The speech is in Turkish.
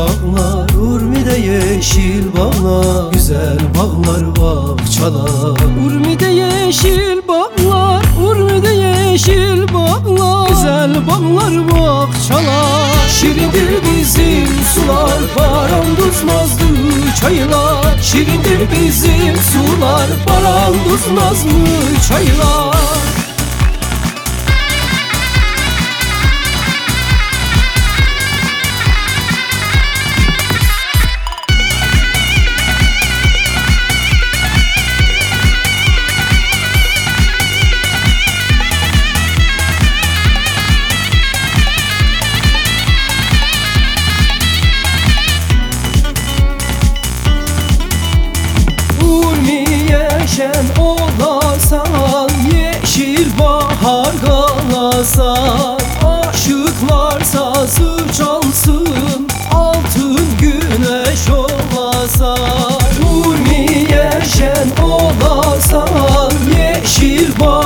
bağlar, Urmi'de yeşil bağlar, güzel bağlar bahçalar. Urmi'de yeşil bağlar, Urmi'de yeşil bağlar, güzel bağlar bahçalar. Şirindir bizim sular, baran tuzmazdı çaylar. Şirindir bizim sular, baran tuzmaz mı çaylar. Şen olasan, yeşil bahar kalasan, aşıklar sazı çalsın, altın güneş olasan. Urmiye şen olasan, yeşil bahar